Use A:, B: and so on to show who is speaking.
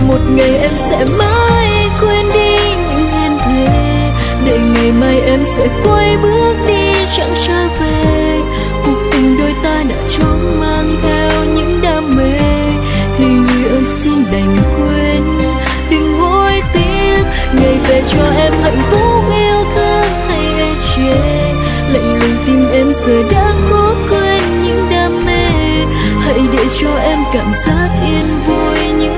A: một ngày em sẽ mãi quên đi những hẹn thề, để ngày mai em sẽ quay bước đi chẳng trở về. Cuộc tình đôi ta đã chóng mang theo những đam mê, thì người ơi xin đành quên, đừng hối tiếc. Ngày về cho em hạnh phúc yêu thương hay ê chề, lạnh lùng tim em giờ đã cố quên những đam mê. Hãy để cho em cảm giác yên vui những